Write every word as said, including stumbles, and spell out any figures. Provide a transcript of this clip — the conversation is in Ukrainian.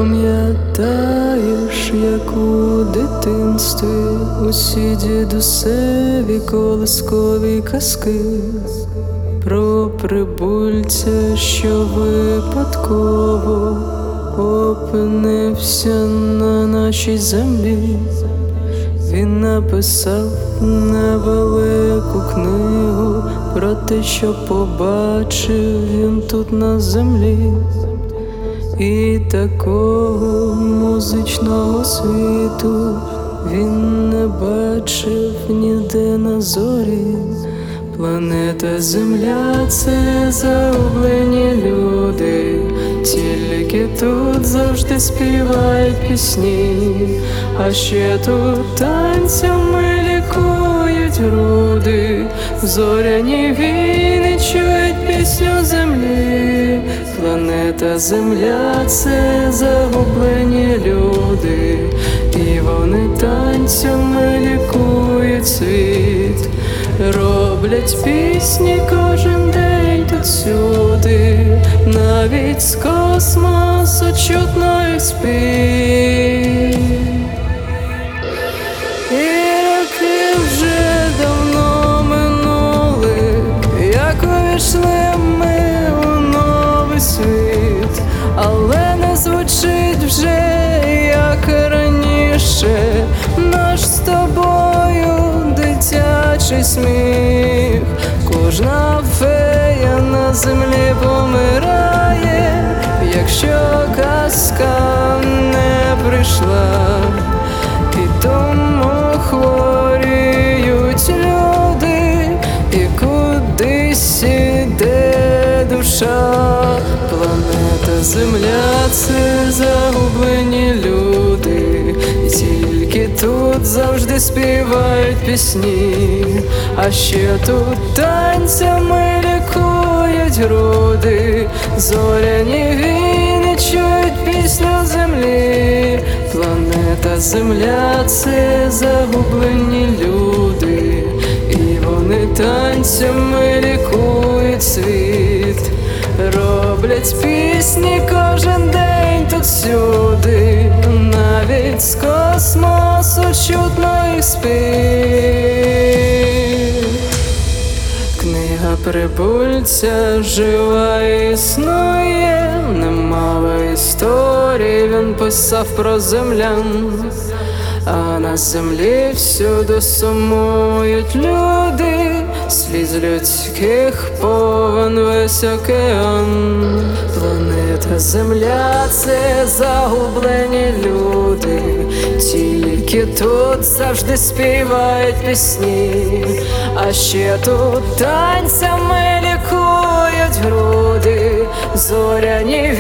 Пам'ятаєш, як у дитинстві усі дідусеві колискові казки про прибульця, що випадково опинився на нашій землі. Він написав невелику книгу про те, що побачив він тут на землі. І такого музичного світу він не бачив ніде на зорі. Планета Земля — це загублені люди, тільки тут завжди співають пісні, а ще тут танцями лікують груди, зоряні війни чують пісню землі. Планета Земля — це загублені люди, і вони танцями лікують світ. Роблять пісні кожен день тут всюди, навіть з космосу чутно їх спів. І роки вже давно минули, як увійшли ми у новий світ, але не звучить вже, як раніше, наш з тобою дитячий сміх. Кожна фея на землі помирає, якщо казка не прийшла. І тому хворіють люди, і кудись іде душа. Планета Земля — це загублені люди, і тільки тут завжди співають пісні, а ще тут танцями лікують груди, зоряні війни чують пісню землі. Планета Земля — це загублені люди, і вони танцями лікують світ. Роблять пісні кожен день тут всюди, навіть з космосу чутно їх спів. Книга прибульця жива і існує, немало історій він писав про землян. А на землі всюди сумують люди, сліз людських повен весь океан. Планета Земля — це загублені люди, тільки тут завжди співають пісні, а ще тут танцями лікують груди, зоряні